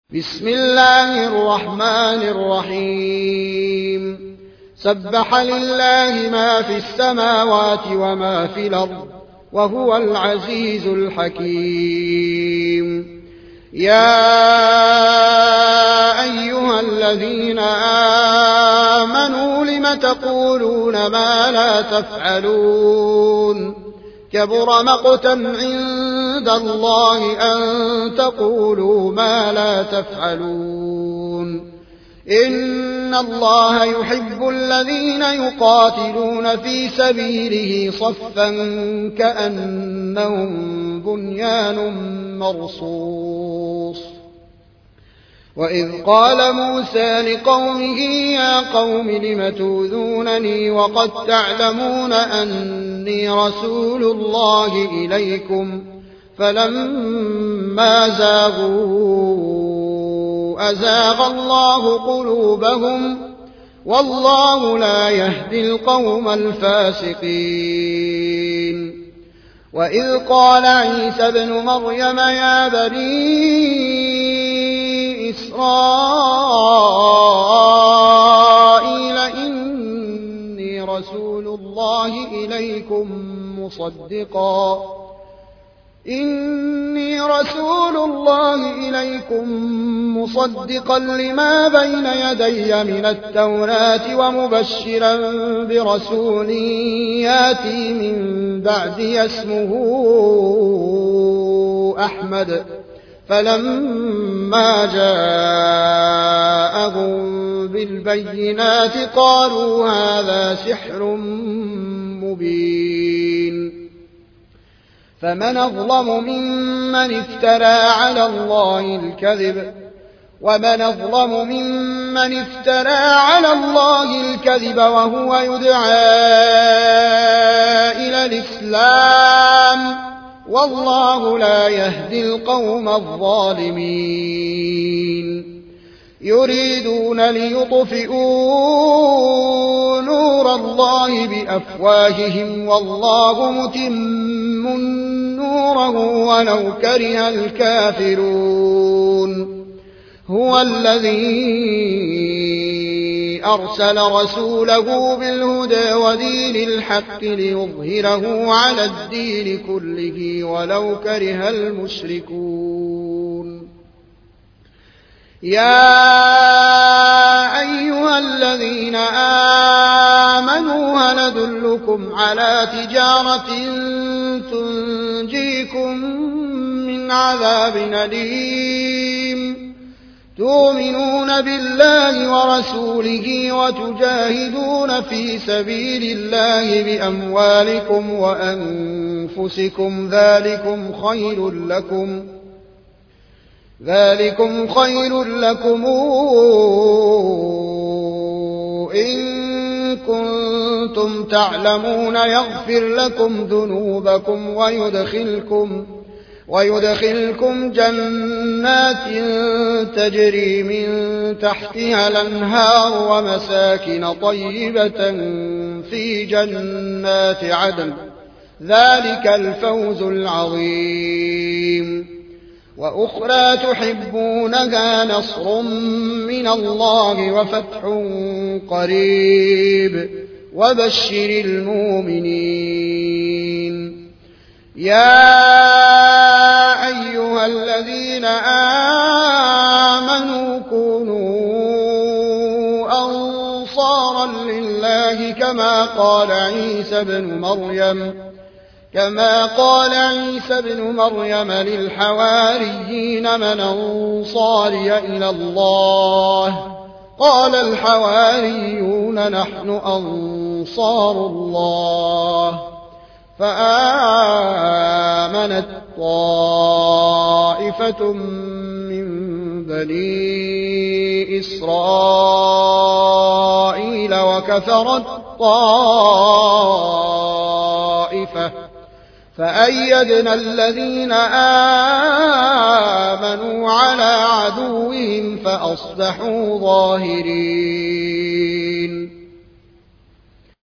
بسم الله الرحمن الرحيم سبح لله ما في السماوات وما في الأرض وهو العزيز الحكيم. يا أيها الذين آمنوا لم تقولون ما لا تفعلون كبر مقتا عند الله أن تقولوا ما لا تفعلون. إن الله يحب الذين يقاتلون في سبيله صفا كأنهم بنيان مرصوص. وإذ قال موسى لقومه يا قوم لم تؤذونني وقد تعلمون أني رسول الله إليكم فلما زاغوا أزاغ الله قلوبهم والله لا يهدي القوم الفاسقين. وإذ قال عيسى ابن مريم يا بني إسرائيل إني رسول الله إليكم مصدقا لما بين يدي من التوراة ومبشرا برسول ياتي من بعدي اسمه أحمد. فلما جاءهم بالبينات قالوا هذا سحر مبين. فمن أظلم ممن افترى على الله الكذب وهو يدعى إلى الإسلام والله لا يهدي القوم الظالمين. يريدون ليطفئوا نور الله بأفواههم والله متم نوره ولو كره الكافرون. هو الذي أرسل رسوله بالهدى ودين الحق ليظهره على الدين كله ولو كره المشركون. يا أيها الذين آمنوا هل أدلكم على تجارة تنجيكم من عذاب أليم تؤمنون بالله ذلك وتجاهدون في سبيل الله بأموالكم وأنفسكم ذلكم خير لكم إن كنتم تعلمون يغفر لكم ذنوبكم ويدخلكم جنات تجري من تحتها الأنهار ومساكن طيبة في جنات عدن ذلك الفوز العظيم. وأخرى تحبونها نصر من الله وفتح قريب وبشر المؤمنين. يا أيها الذين آمنوا كونوا أنصارا لله كما قال عيسى بن مريم للحواريين من أنصاري إلى الله قال الحواريون نحن أنصار الله. فآمنت طائفة من بني إسرائيل وكفرت طائفة فأيدنا الذين آمنوا على عدوهم فأصبحوا ظاهرين.